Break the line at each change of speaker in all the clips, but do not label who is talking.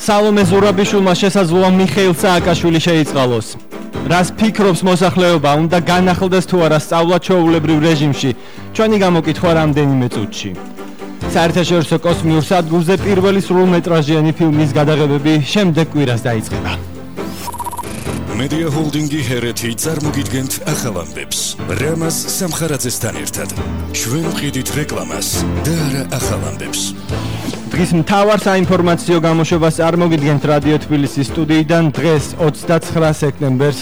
სალომე ზურაბიშვილმა შესაძლოა მიხეილ სააკაშვილი შეიწყალოს. რას ფიქრობს მოსახლეობა, უნდა განახლდეს თუ არა სწავლა ჩვეულებრივ რეჟიმში? ჩვენი გამოკითხვა რამდენიმე წუთში. საერთაშორისო კოსმიურ სადგურზე პირველი სრულმეტრაჟიანი ფილმის გადაღებები შემდეგ კვირას დაიწყება.
Media Holding-ი ჰერეთი წარმოგიდგენთ ახალ ამბებს. რამაზ სამხარაძესთან ერთად. ჩვენ ვყიდით რეკლამას და არა ახალ ამბებს.
დღის მთავარ საინფორმაციო გამოშვებას წარმოგიდგენთ რადიო თბილისის სტუდიიდან დღეს 29 სექტემბერს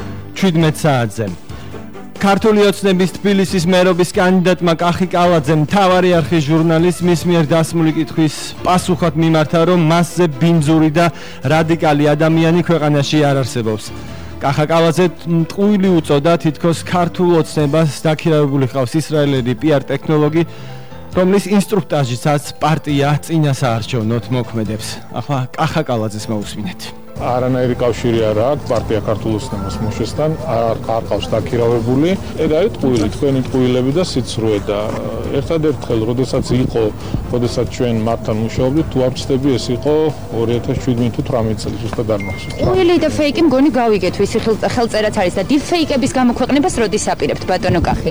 17 საათზე. ქართული ოცნების თბილისის მერობის კანდიდატმა კახი კალაძემ მთავარი არხის ჟურნალისტის მიერ დასმული კითხვის პასუხად მიმართა, რომ მასზე ბინძური და რადიკალი ადამიანი ქვეყანაში არ არსებობს. კახა კალაძე მტყუილი უწოდა, თითქოს ქართულ ოცნებას დაქირავებული ყავს ისრაელელი პიარ ტექნოლოგი, რომლის ინსტრუქტაჟისაც პარტია წინასაარჩევნოდ მოქმედებს. ახლა კახა კალაძეს მოусმინეთ.
არანაირი კავშირი არ აქვს პარტია ქართულ ოცნებას მოშესთან, არ ყავს დაქირავებული. ეგ არის ტყუილი, თქვენი ტყუილები და სიცრუე და ერთადერთხელ, როდესაც ჩვენ მათთან მუშაობდით, თუ არ ვცდები, ეს იყო 2017 თუ 18 წელი, ზუსტად არ მახსოვს.
ტყუილი და ფეიკი მგონი გავიგეთ, ვისი ხელწერაც არის და დიფეიკების გამოქვეყნებას როდის აპირებთ, ბატონო კახი?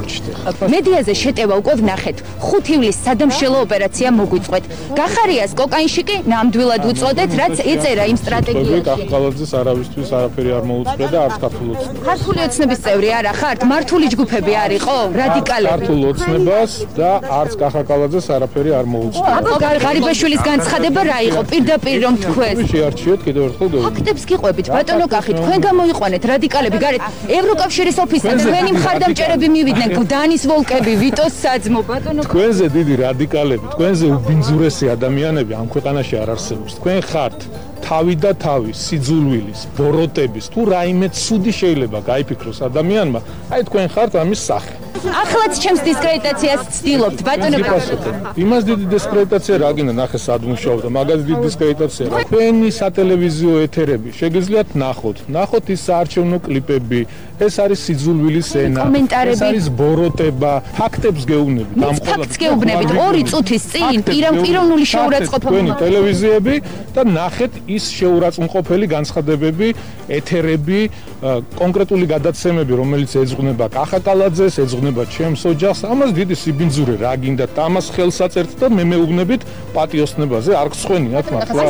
მედიაზე შეტევა უკვე ვნახეთ. 5 ივლისს სადამშელო ოპერაცია მოგვიწყვეთ. გახარიას კოკაინში კი ნამდვილად უწოდეთ, რაც ეწერა იმ სტრატეგიაში.
კახა კალაძეს არავისთვის არაფერი არ მოუწყვია და არც ქართულ ოცნებას.
ქართული ოცნების წევრი არა ხართ? მართული ჯგუფები არისო? რადიკალები.
ქართულ ოცნებას და არც კახა კალაძეს არაფერი არ მოუწყვია.
აბა ღარიბაშვილის განცხადება რა იყო? პირდაპირ რომ თქვენ
შეარჩიეთ კიდევ ერთხელ გეუბნებით.
ფაქტებს გიყვებით, ბატონო კახი, თქვენ გამოიყვანეთ რადიკალები გარეთ ევროკავშირის ოფისთან, თქვენი მხარდამჭერები მივიდნენ, გდანის ვოლკები, ვიტოს საძმო, ბატონო.
თქვენზე დიდი რადიკალები, თქვენზე უბინძურესი ადამიანები ამ ქვეყანაში არ არსებობს. თქვენ ხართ თავი და თავი, სიძულვილის, ბოროტების, თუ რაიმე ცუდი შეიძლება გაიფიქროს ადამიანმა, აი თქვენ ხართ ამის სახე.
ახლაც ჩემს დისკრედიტაციას ცდილობთ, ბატონო კახი.
იმას დიდი დისკრედიტაცია რა გინდა, ნახე სად მუშაობდა, მაგაზე დიდი დისკრედიტაცია. თქვენი სატელევიზიო ეთერები შეგიძლიათ ნახოთ ის საარჩევნო კლიპები, ეს არის სიძულვილის ენა, ეს არის ბოროტება, ფაქტებს გეუბნებით,
ამ ყველაფერს გეუბნებით 2 წუთის წინ პიროვნული შეურაცხყოფა
თქვენი ტელევიზიები და ნახეთ ის შეურაცხმყოფელი განცხადებები, ეთერები, კონკრეტული გადაცემები, რომელიც ეძღვნება კახა კალაძეს, ეძღვნება ჩემს ოჯახს, ამას დიდი სიბინძურე რა გინდა, ამას ხელსაწერთ და მე მეუბნებით პატიოსნებაზე, არ გსხვენიათ მართლა.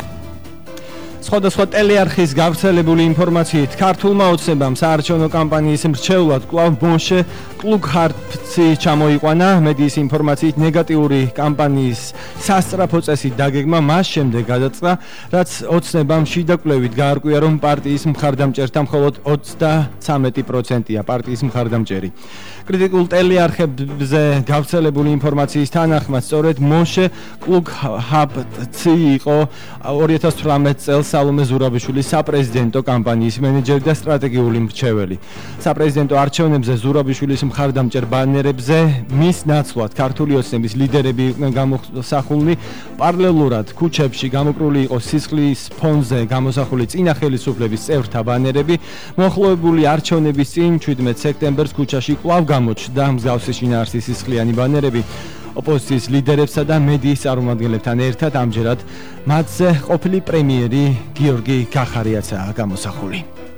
სხვადასხვა ტელეარხის გავრცელებული ინფორმაციით, ქართულმა ოცნებამ საარჩევნო კამპანიის მრჩევლად კვლავ მოსე კლუგჰარტცი ჩამოიყვანა. მედიის ინფორმაციით ნეგატიური კამპანიის სასწრაფო წესით დაგეგმა მას შემდეგ გადაწყდა, რაც ოცნებამ შიდა კვლევით გაარკვია, რომ პარტიის მხარდამჭერთა მხოლოდ 33%-ია პარტიის მხარდამჭერი. კრიტიკულ ტელეარხებზე გავრცელებული ინფორმაციის თანახმად, სწორედ მოსე კლუგჰარტცი იყო 2018 წელს სალომე ზურაბიშვილის საპრეზიდენტო კამპანიის მენეჯერი და სტრატეგიული მრჩეველი. საპრეზიდენტო არჩევნებზე ზურაბიშვილის მხარდამჭერ ბანერებზე მის ნაცვლად ქართული ოცნების ლიდერები იყვნენ გამოსახულნი. პარალელურად ქუჩებში გამოკრული იყო სისხლის ფონზე გამოსახული წინა ხელისუფლების წევრთა ბანერები. მოახლოებული არჩევნების წინ 17 სექტემბერს ქუჩაში კვლავ გამოჩნდა მსგავსი შინაარსის სისხლიანი ბანერები. ოპოზიციის ლიდერებსა და მედიის წარმომადგენლებთან ერთად ამჯერად მათზე ყოფილი პრემიერი გიორგი გახარიაცაა გამოსახული.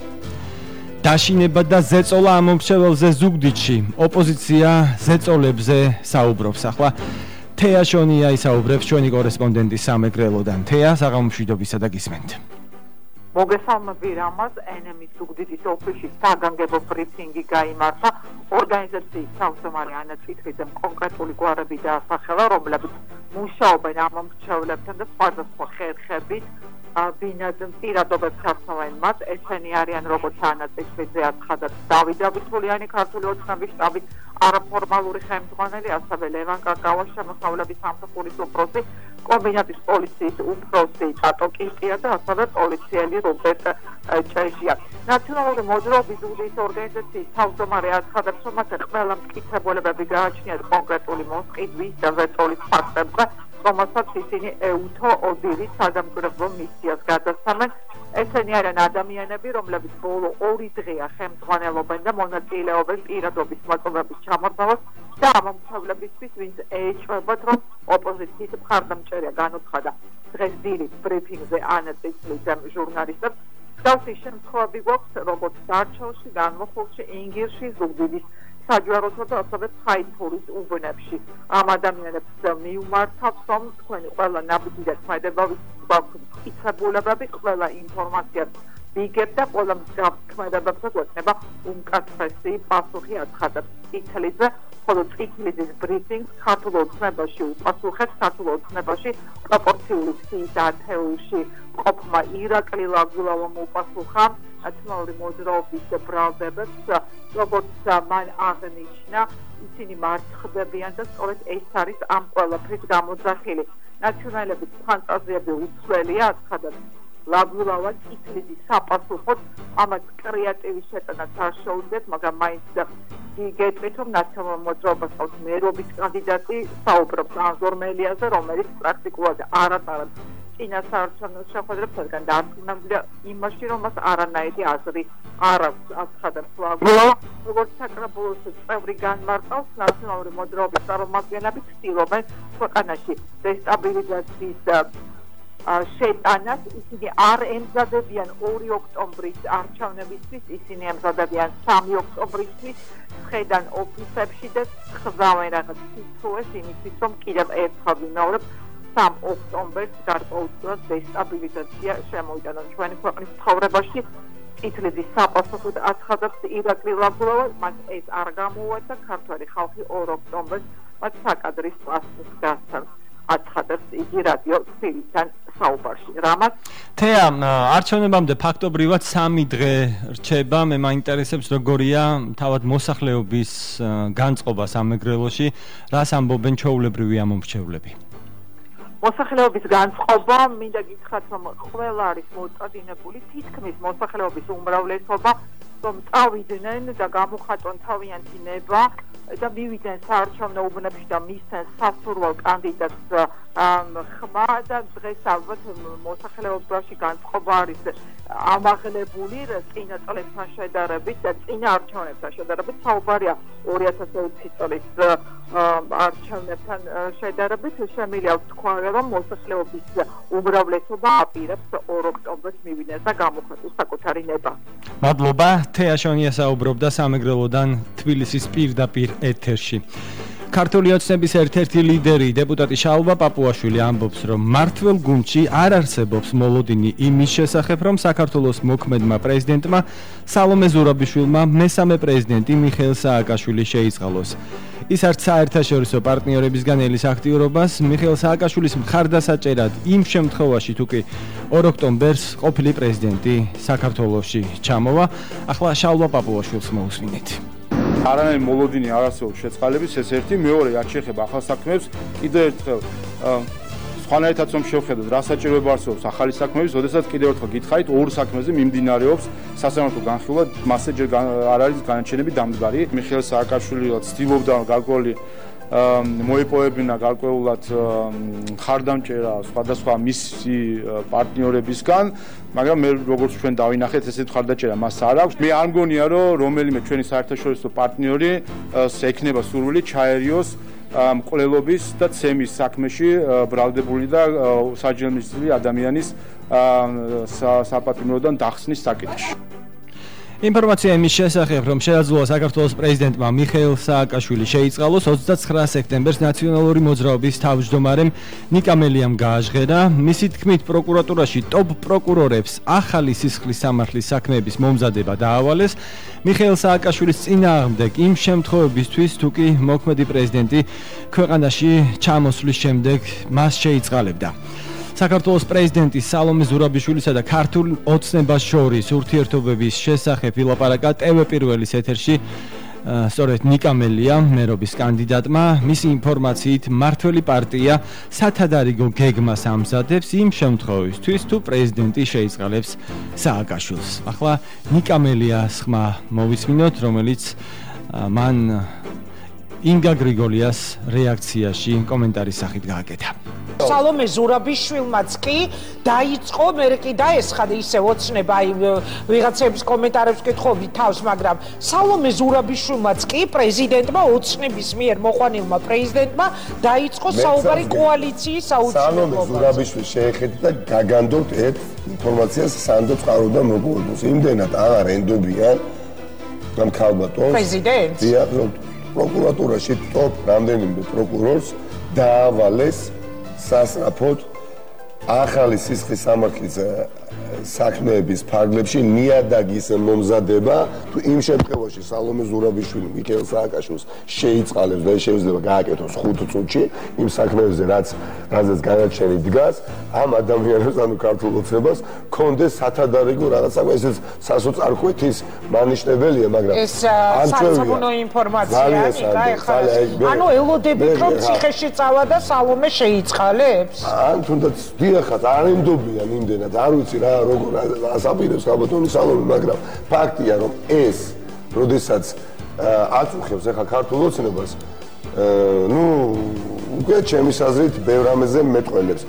დაშინება და ზეწოლა ამ მომრჩეველზე ზუგდიდში. ოპოზიცია ზეწოლებზე საუბრობს. ახლა თეა შონია ისაუბრებს ჩვენი კორესპონდენტი სამეგრელოდან. თეა, საღამომშვიდობისა და გისმენთ.
მოგესალმები რამაზ, NM-ის ზუგდიდის ოფისში საგანგებო ბრიფინგი გაიმართა. ორგანიზაციის თავმჯდომარე ანა წითლიძემ კონკრეტული გვარები დაასახელა, რომლებიც მუშაობენ ამ მომრჩევლებთან და სხვადასხვა ხერხებით ბინადრ პირადობებს ახსოვენ მათ. ესენი არიან როგორც ანა წითლიძე აცხადა დავით დავითულიანი ქართული ოცნების შტაბის არაფორმალური ხელმძღვანელი, ასევე ლევან კაკავა შემოსავლების სამსახურის უფროსი, კომბინატის პოლიციის უფროსი ტატო კისტია და ასევე პოლიციელი რობერტ ჭეჟია. ნაციონალური მოძრაობის ზუგდიდის ორგანიზაციის თავმჯდომარე აცხადებს, რომ მათ ყველა მტკიცებულებები გააჩნიათ კონკრეტული მოსყიდვის და ზეწოლის ფაქტებზე, რომელსაც ისინი ეუთო ოდირის საგამგებლო მისიას გადასცემენ. ესენი არიან ადამიანები, რომლებიც ბოლო 2 დღეა ხელმძღვანელობენ და მონაწილეობენ პირადობის მოწყობის ჩამორთმევას და ამ მომხმარებლებისთვის, ვინც ეჭვებათ, რომ ოპოზიციის მხარდამჭერია განუცხადა დღეს თბილი ბრიფინგზე ანაწილებს ჟურნალისტებს. მსგავსი შემთხვევები გვაქვს როგორც დარჩელში, განმოხილში, ინგირში, ზუგდიდის საჯვაროსა და ასევე ხაითურის უბნებში. ამ ადამიანებს მიუმართავს, რომ თქვენი ყველა ნაბიჯი და ქმედება მტკიცებულებები, ყველა ინფორმაცია ვიგებ და ყველა მსგავს ქმედებებზე გვექნება უმკაცრესი პასუხი აცხადებს წითლიძე, ხოლო წითლიძის ბრიფინგს ქართულ ოცნებაში უპასუხებს ქართულ ოცნებაში პროპორციული სიის ათეულში ყოფმა ირაკლი ლაგულავამ უპასუხა ნაციონალური მოძრაობის ბრალდებებს, როგორც მან აღნიშნა, ისინი მარცხდებიან და სწორედ ეს არის ამ ყველაფრის გამოძახილი. ნაციონალების ფანტაზიები უცვლელია, აცხადებს ლაგულავა წითლიძის sapasუხოდ ამას კრეატივის შეტანაც არ შეუძლიათ, მაგრამ მაინც გეტყვით, რომ ნაციონალურ მოძრაობას ყავს მერობის კანდიდატი, საუბრობს ანზორ მელიაზე, რომელიც პრაქტიკულად არ ატარებს წინასაარჩევნო შეხვედრებს, რადგან დარწმუნებულია იმაში, რომ მას არანაირი აზრი არ აქვს, აცხადებს ლაგულავა. როგორც საკრებულოს წევრი განმარტავს, ნაციონალური მოძრაობის წარმომადგენლები ცდილობენ ქვეყანაში დესტაბილიზაციის შეტანას, ისინი არ ემზადებიან 2 ოქტომბრის არჩევნებისთვის, ისინი ემზადებიან 3 ოქტომბრისთვის, ხედან ოფისებში და ხზავენ რაღაც სიტუაციას იმისთვის, რომ კიდევ ერთხელ ვიმეორებ 3 ოქტომბერს გარკვეულწილად დესტაბილიზაცია შემოვიდანონ ჩვენი ქვეყნის ცხოვრებაში. წითლიძის საპასუხოდ აცხადებს ირაკლი ლაგულავა, მას ეს არ გამოუვადა და ქართველი ხალხი 2 ოქტომბერს მათ საკადრის პასუხს გასცემს. აცხადებს იგი რადიო თბილისთან საუბარში. რამაც
თეა არჩევნებამდე ფაქტობრივად 3 დღე რჩება. მე მაინტერესებს როგორია თავად მოსახლეობის განწყობა სამეგრელოში, რას ამბობენ ჩვეულებრივი ამომრჩევლები.
მოსახლეობის განწყობა, მინდა გითხრათ, რომ ყველა არის მოწადინებული, თითქმის მოსახლეობის უმრავლესობა, რომ წავიდნენ და გამოხატონ თავიანთი ნება და მივიდნენ საარჩევნო უბნებში და მისცენ სასურველ კანდიდატს ხმა და დღეს ალბათ მოსახლეობაში განწყობა არის ამაღლებული წინა წლებთან შედარებით და წინა არჩევნებთან შედარებით. საუბარია 2020 წლის არჩევნებთან შედარებით. შემიძლია ვთქვა, რომ მოსახლეობის უმრავლესობა აპირებს 2 ოქტომბერს მივიდეს და გამოხატოს საკუთარი ნება.
მადლობა. თეა შონია საუბრობდა სამეგრელოდან თბილისის პირდაპირ ეთერში. ქართული ოცნების ერთ-ერთი ლიდერი, დეპუტატი შალვა პაპუაშვილი ამბობს, რომ მართლ გუნდში არ არსებობს მოლოდინი იმის შესახებ, რომ საქართველოს მოქმედმა პრეზიდენტმა სალომე ზურაბიშვილმა მესამე პრეზიდენტი მიხეილ სააკაშვილი შეიწყალოს. ის არც საერთაშორისო პარტნიორებისგან ელის აქტიურობას, მიხეილ სააკაშვილის მხარდასაჭერად იმ შემთხვევაში, თუ კი 2 ოქტომბერს ყოფილი პრეზიდენტი საქართველოში ჩამოვა. ახლა შალვა პაპუაშვილს მოусვინეთ.
არანაირი მოლოდინი არ არსებობს შეწყალების, ეს ერთი, მეორე რაც შეეხება ახალ საქმეებს, კიდევ ერთხელ სხვანაირადაც რომ შევხედოთ, რა საჭიროება არსებობს ახალი საქმეების, როდესაც კიდევ ერთხელ გითხარით, 2 საქმეზე მიმდინარეობს სასამართლო განხილვა, მასზე ჯერ არ არის განაჩენები დამდგარი. მიხეილ სააკაშვილი ცდილობდა გარკვეული მოიპოვებინა გარკვეულად ხარდამჭერა სხვადასხვა მისი პარტნიორებისგან, მაგრამ მე როგორც ჩვენ დავინახეთ, ესეთ ხარდაჭერა მას არ აქვს. მე არ მგონია, რომ რომელიმე ჩვენი საერთაშორისო პარტნიორი ექნება სურვილი ჩაერიოს მკვლელობის და ცემის საქმეში ბრალდებული და საჯელმისწვი ადამიანის საპატიმროდან დახსნის საკითხში.
ინფორმაცია იმის შესახებ, რომ შეაძლოა საქართველოს პრეზიდენტმა მიხეილ სააკაშვილი შეიწყალოს 29 სექტემბერს ნაციონალური მოძრაობის თავმჯდომარემ ნიკა მელიამ გააჟღერა. მისი თქმით, პროკურატურაში ტოპ პროკურორებს ახალი სისხლის სამართლის საქმეების მომზადება დაავალეს. მიხეილ სააკაშვილის წინააღმდეგ იმ შემთხვევებისთვის, თუ კი მოქმედი პრეზიდენტი ქვეყანაში ჩამოსვლის შემდეგ მას შეიწყალებდა. საქართველოს პრეზიდენტი სალომე ზურაბიშვილისა და ქართულ ოცნებას შორის ურთიერთობების შესახებ ილაპარაკა TV პირველის ეთერში სწორედ ნიკა მელია მერობის კანდიდატმა. მისი ინფორმაციით მართველი პარტია სათადარიგო გეგმას ამზადებს იმ შემთხვევისთვის, თუ პრეზიდენტი შეიწყალებს სააკაშვილს. ახლა ნიკა მელიას ხმა მოვისმინოთ, რომელიც მან ინგა გრიგოლიას რეაქციაში კომენტარის სახით გააკეთა.
სალომე ზურაბიშვილმაც კი დაიწყო, მე კი დაესხა ისე ოცნება, აი ვიღაცების კომენტარებს კითხობდი თავს, მაგრამ სალომე ზურაბიშვილმაც კი პრეზიდენტმა ოცნების მიერ მოყვანილმა პრეზიდენტმა დაიწყო საუბარი კოალიციის აუცილებლობაზე.
სალომე ზურაბიშვილი შეეხედა და გაგანდოთ ერთ ინფორმაციას სანდო წყაროდა მოგულოს. იმდენად აღარ ენდობიან ამ ქალბატონს პრეზიდენტს. დიახ, პროკურატურაში ტოპ რამდენიმე პროკურორს დაავალეს სასწრაფოდ ახალი სისხლის სამართლის საქმეების ფარგლებში ნიადაგის მომზადება თუ იმ შემთხვევაში სალომე ზურაბიშვილი მიხეილ სააკაშვილს შეიწყალებს და შეიძლება გააკეთოს 5 წუთში იმ საქმეებზე რაზეც განაჩენი დგას ამ ადამიანებს ანუ ქართულ ოცნებას კონდეს სათადარიგო რაღაცა ესეც სასოწარკვეთის მანიშნებელია მაგრამ
ეს სარწმუნო ინფორმაცია ანუ ელოდებით რომ ციხეში წავა და სალომე შეიწყალებს
ან თუნდაც დიახაც არ ენდობიან იმდენად არ ვიცი რა როგორ ასაპირებს ქალბატონი სალომე მაგრამ ფაქტია რომ ეს როდესაც აწუხებს ახლა ქართულ ოცნებას ნუ უკვე ჩემის აზრით ბევრ ამაზე მეტყველებს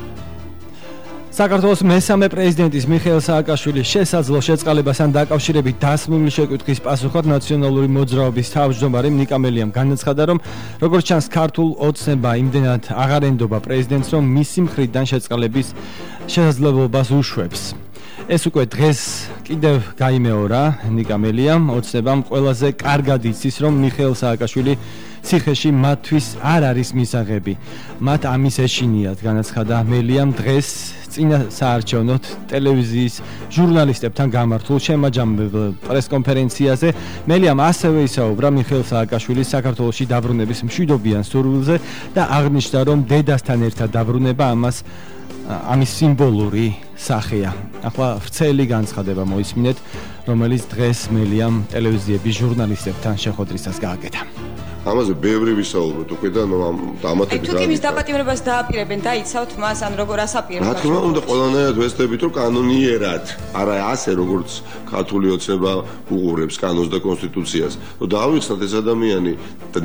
საქართველოს მესამე პრეზიდენტის მიხეილ სააკაშვილის შესაძლო შეწყალებასთან დაკავშირებით დასმული შეკვითხის პასუხად ნაციონალური მოძრაობის თავმჯდომარე ნიკა მელიამ განაცხადა, რომ როგორც ჩანს ქართულ ოცნება იმდენად აღარ ენდობა პრეზიდენტს, რომ მისი მხრიდან შეწყალების შესაძლებლობას უშვებს. ეს უკვე დღეს კიდევ გაიმეორა ნიკა მელიამ ოცნებამ ყველაზე კარგად იცის, რომ მიხეილ სააკაშვილი ციხეში მათთვის არ არის მისაღები. მათ ამის ეშინიათ, განაცხადა მელიამ დღეს წინა საარჩევნოთ ტელევიზიის ჟურნალისტებთან გამართულ შემაჯამებელ პრესკონფერენციაზე. მელიამ ასევე ისაუბრა მიხეილ სააკაშვილის საქართველოში დაბრუნების მშვიდობიან სურვილზე და აღნიშნა, რომ დედასთან ერთად დაბრუნება ამის სიმბოლური სახეა. ახლა ვრცელი განცხადება მოისმინეთ, რომელიც დღეს მელიამ ტელევიზიების ჟურნალისტებთან შეხვედრისას გააკეთა.
ამაზე ბევრი ვისაუბროთ უკვე და ამათებით
თუ კი მის დაპატიმრებას დააპირებენ დაიცავთ მას ან როგორ ასაპირებთ
რა თქმა უნდა ყველანაირად ვესწრებით რომ კანონიერად არა ასე როგორც ქართული ოცნება უყურებს კანონს და კონსტიტუციას რომ დაავიწყოთ ეს ადამიანი და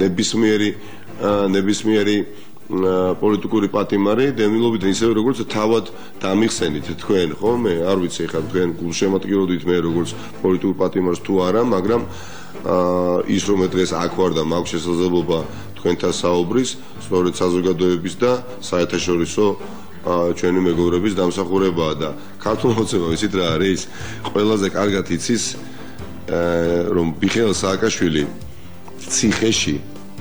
ნებისმიერი პოლიტიკური პატიმარი დევნილობით ისევე როგორც თავად დამიხსენით თქვენ ხო მე არ ვიცი ხა თქვენ გულშემატკივრობდით მე როგორც პოლიტიკურ პატიმარს თუ არა მაგრამ ის რომ დღეს აქ ვარ და მაქვს შესაძლებლობა თქვენთან საუბრის სწორედ საზოგადოების და საერთაშორისო ჩვენი მეგობრების დამსახურებაა და ქართულ ოცნება ვიცით რა არის ყველაზე კარგად იცის რომ მიხეილ სააკაშვილი ციხეში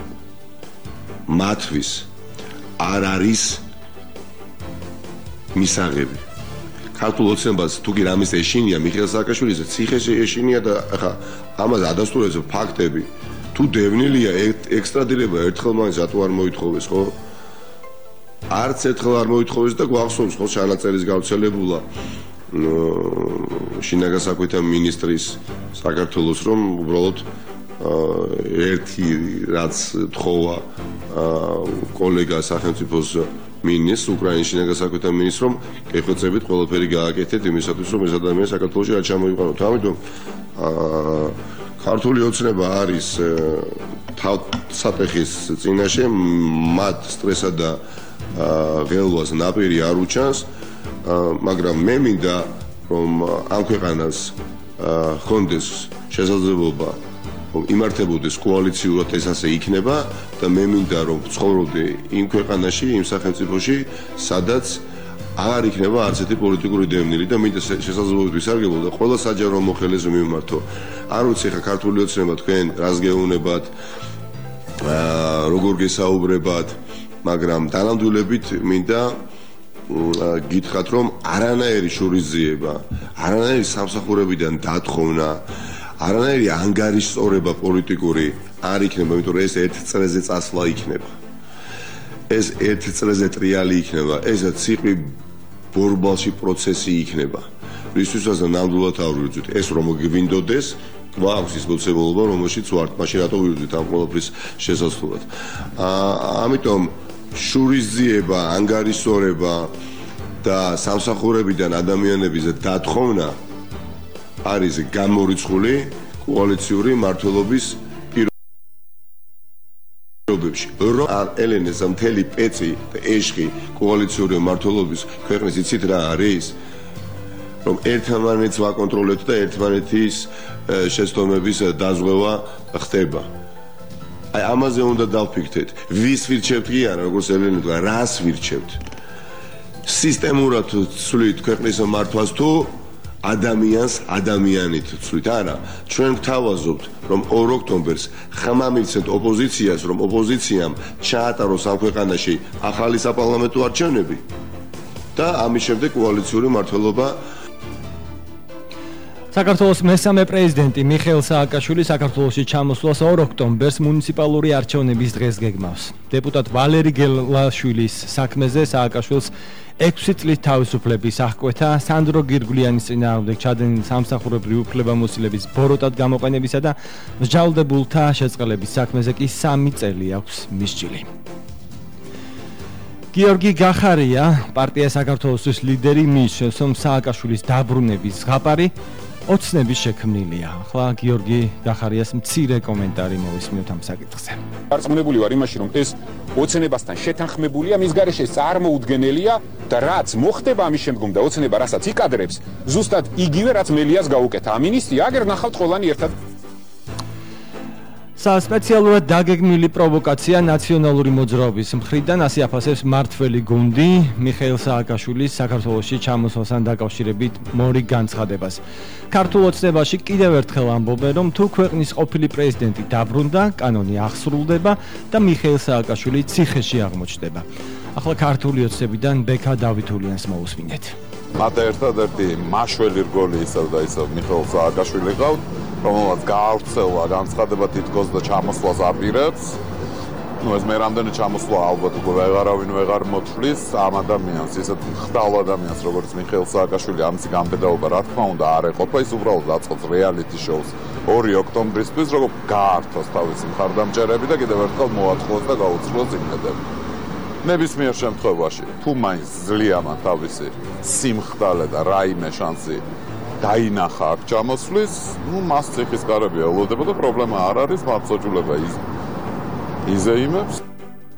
მათთვის არ არის მისაღები ქართულ ოცნებას თუ კი რამის ეშინია მიხეილ სააკაშვილის ციხეში ეშინია და ახლა ამაზე ადასტურებს ფაქტები თუ დევნილია ექსტრადირება ერთხელ მაინც რატო არ მოითხოვეს ხო არც ერთხელ არ მოითხოვეს და გვახსოვს ხო ჩანაწერის გავრცელებულა შინაგან საქმეთა მინისტრის საქართველოს რომ უბრალოდ ერთი რაც თხოვა კოლეგა სახელმწიფოს მინისტრს უკრაინის შინაგან საქმეთა მინისტრს რომ გეხვეწებით ყველაფერი გააკეთეთ იმისათვის რომ ეს ადამიანი საქართველოში არ ჩამოიყვანოთ ამიტომ ქართული ოცნება არის თავსატეხის წინაშე მათ სტრესსა და ღელვას ნაპირი არ უჩანს მაგრამ მე მინდა რომ ამ ქვეყანას ხონდეს შესაძლებლობა იმართებოდეს კოალიციურად ეს ასე იქნება და მე მინდა რომ ცხოვრობდი იმ ქვეყანაში, იმ სახელმწიფოში, სადაც აღარ იქნება არც ერთი პოლიტიკური დევნილი და მინდა შესაძლებლობით ვისარგებლო და ყველა საჯარო მოხელეზე მიმართო. არ ვიცი ხა ქართული ოცნება თქვენ რას გეუბნებათ, როგორ გესაუბრებათ, მაგრამ დანამდვილებით მინდა გითხრათ რომ არანაირი შურისძიება, არანაირი სამსახურებიდან დათხოვნა არანაირი ანგარიშწორება პოლიტიკური არ იქნება, იმიტომ რომ ეს ერთ წრეზე წასვლა იქნება. ეს ერთ წრეზე ტრიალი იქნება, ეს ციყვი ბორბალში პროცესი იქნება. რისთვისაც ნამდვილად არ ვიძვით, ეს რომ გვინდოდეს, გვაქვს ის მოცემულობა, რომელშიც ვართ, მაშინ რატო ვიძვით ამ ყველაფრის შესაძლებლად. ამიტომ შურისძიება, ანგარიშწორება და სამსახურებიდან ადამიანების დათხოვნა არის გამორიცხული კოალიციური მმართველობის პირობებში, რომ ელენეს მთელი პეცი და ეშხი კოალიციური მმართველობის ქვეყნის იცით რა არის? რომ ერთმანეთს ვაკონტროლებთ და ერთმანეთის შეცდომების დაზღვევა ხდება. აი ამაზე უნდა დავფიქრდეთ. ვის ვირჩევთ კი არა, როგორც ელენე თქვა, რას ვირჩევთ? სისტემურად ვცვლით ქვეყნის მართვას თუ ადამიანით ვცვლით? არა, ჩვენ გვთავაზობთ, რომ 2 ოქტომბერს ხმა მივცეთ ოპოზიციას, რომ ოპოზიციამ ჩაატაროს ამ ქვეყანაში ახალი საპარლამენტო არჩევნები და ამის შემდეგ კოალიციური მმართველობა.
საქართველოს მესამე პრეზიდენტი მიხეილ სააკაშვილი საქართველოში ჩამოსვლას 2 ოქტომბერს მუნიციპალური არჩევნების დღეს გეგმავს. დეპუტატ ვალერი გელაშვილის საქმეზე სააკაშვილს 6 წლის თავისუფლების აღკვეთა სანდრო გირგვლიანის წინააღმდეგ ჩადენილი სამსახურებრივი უფლებამოსილების ბოროტად გამოყენებისა და მსჯავრდებულთა შეწყალების საქმეზე კი 3 წელი აქვს მისჯილი. გიორგი გახარია, პარტია საქართველოსთვის ლიდერი მისცემს, რომ სააკაშვილის დაბრუნების ზღაპარი ოცნების შექმნილია. ახლა გიორგი გახარიას მცირე კომენტარი მოვისმინოთ ამ საკითხზე.
დარწმუნებული ვარ იმაში, რომ ეს ოცნებასთან შეთანხმებულია, მის გარეშე წარმოუდგენელია და რაც მოხდება ამის შემდგომ და ოცნება რასაც იკადრებს, ზუსტად იგივე რაც მელიას გაუკეთა. ამინისტრი აგერ ნახავთ ყველანი ერთად.
სპეციალურად დაგეგმილი პროვოკაცია ნაციონალური მოძრაობის მხრიდან ასე აფასებს მართველი გუნდი მიხეილ სააკაშვილის საქართველოში ჩამოსვლასთან დაკავშირებით მორიგ განცხადებას. ქართულ ოცნებაში კიდევ ერთხელ ამბობენ, რომ თუ ქვეყნის ყოფილი პრეზიდენტი დაბრუნდა, კანონი აღსრულდება და მიხეილ სააკაშვილი ციხეში აღმოჩნდება. ახლა ქართული ოცნებიდან ბექა დავითულიანს მოусმინეთ.
მათ ერთადერთი მაშველი რგოლი ისევ და ისევ მიხეილ სააკაშვილი ყავთ, რომელსაც გაავრცელა განცხადება თითქოს და ჩამოსვლას აპირებს. ეს მე რამდენი ჩამოსვლა ალბათ უკვე ვეღარავინ ვეღარ მოთვლის ამ ადამიანს, ისეთ ხდალ ადამიანს, როგორც მიხეილ სააკაშვილი, ამისი გამბედაობა რა თქმა უნდა არ ეყოფა, ის უბრალოდ აწყობს რეალიტი შოუს 2 ოქტომბრისთვის, როგორ გაართოს თავისი მხარდამჭერები და კიდევ ერთხელ მოაწყოს და გაუძლოს იმედები. ნებისმიერ შემთხვევაში, თუ მაინც ძლია მან თავისი სიმხდალე და რაიმე შანსი დაინახა აქ ჩამოსვლის, მას ციხის გარები ელოდება და პრობლემა არ არის, მართლმსაჯულება იზეიმებს.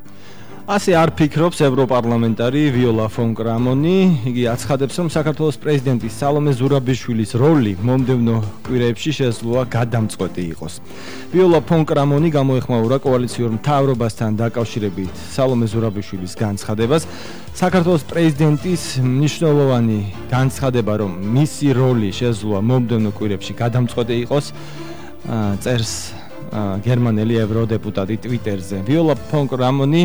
ასე არ ფიქრობს ევროპარლამენტარი ვიოლა ფონ კრამონი. იგი აცხადებს, რომ საქართველოს პრეზიდენტის სალომე ზურაბიშვილის როლი მომდევნო კვირებში შესაძლოა გადამწყვეტი იყოს. ვიოლა ფონ კრამონი გამოეხმაურა კოალიციურ მთავრობასთან დაკავშირებით სალომე ზურაბიშვილის განცხადებას. საქართველოს პრეზიდენტის მნიშვნელოვანი განცხადება, რომ მისი როლი შესაძლოა მომდევნო კვირებში გადამწყვეტი იყოს, წერს გერმანელი ევროდეპუტატი ტვიტერზე. ვიოლა ფონ კრამონი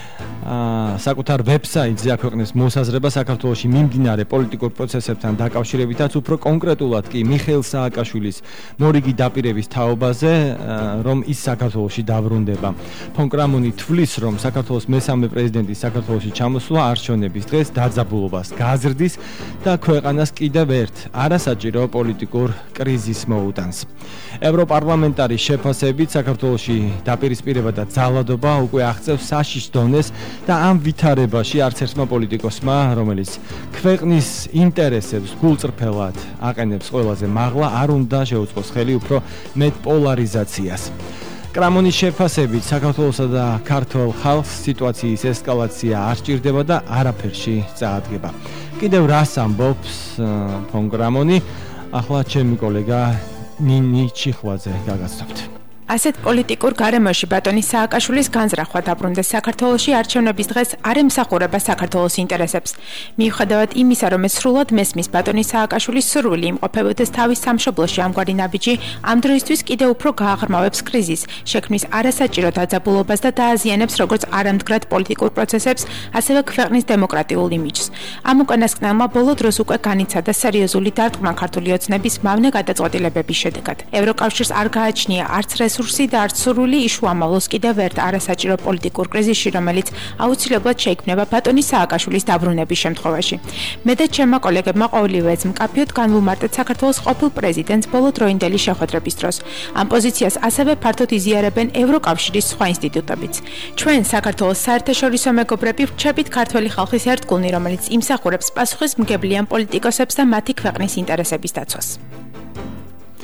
საკუთარ ვებსაიტზე აქვეყნებს მოსაზრებას საქართველოში მიმდინარე პოლიტიკურ პროცესებთან დაკავშირებითაც, უფრო კონკრეტულად კი მიხეილ სააკაშვილის მორიგი დაპირების თაობაზე, რომ ის საქართველოში დაბრუნდება. ფონ კრამონი თვლის, რომ საქართველოს მესამე პრეზიდენტის საქართველოში ჩამოსვლა არჩევნების დღეს დაძაბულობას გაზრდის და ქვეყანას კიდევ ერთ არასაჭირო პოლიტიკურ კრიზისს მოუტანს. ევროპარლამენტარის შეფასებით საქართველოში დაპირისპირება და ძალადობა უკვე აღწევს საშიშ დონეს და ამ ვითარებაში არც ერთმა პოლიტიკოსმა, რომელიც ქვეყნის ინტერესებს გულწრფელად აყენებს ყველაზე მაღლა, არ უნდა შეუწყოს ხელი უფრო მეტ პოლარიზაციას. კრამონის შეფასებით საქართველოსა და ქართულ ხალხს სიტუაციის ესკალაცია არ სჭირდება და არაფერში წაადგება. კიდევ რას ამბობს ფონ კრამონი? ახლა ჩემი კოლეგა ნინი ჩიხვაძე გაგაცნობთ.
ასეთ პოლიტიკურ გარემოში ბატონი სააკაშვილის განზრახვა დაბრუნდეს საქართველოში არჩევნების დღეს არ ემსახურება საქართველოს ინტერესებს. მიუხედავად იმისა, რომ ეს სრულად მესმის ბატონი სააკაშვილის სურვილი იმყოფებოდეს თავის სამშობლოში ამგვარი ნაბიჯი, ამ დროისთვის კიდევ უფრო გააღრმავებს კრიზისს, შექმნის არასაჭირო დაძაბულობას და დააზიანებს როგორც არამდგრად პოლიტიკურ პროცესებს, ასევე ქვეყნის დემოკრატიულ იმიჯს. ამ უკანასკნელმა ბოლო დროს უკვე განიცადა სერიოზული დარტყმა ქართული ოცნების მავნე გადაწყვეტილებების შედეგად. ევროკავშირს არ გააჩნია არც რესურსი და არც სურვილი იშუამავლოს კიდევ ერთ არასაჭირო პოლიტიკურ კრიზისში, რომელიც აუცილებლად შეიქმნება ბატონი სააკაშვილის დაბრუნების შემთხვევაში. მე და ჩემმა კოლეგებმა ყოველივეც მკაფიოდ განვუმარტეთ საქართველოს ყოფილ პრეზიდენტს ბოლო დროინდელი შეხვედრების დროს. ამ პოზიციას ასევე ფართოდ იზიარებენ ევროკავშირის სხვა ინსტიტუტებიც. ჩვენ საქართველოს საერთაშორისო მეგობრები ვრჩებით ქართველი ხალხის ერთგულნი, რომელიც იმსახურებს პასუხისმგებლიან პოლიტიკოსებს და მათი ქვეყნის ინტერესების დაცვას.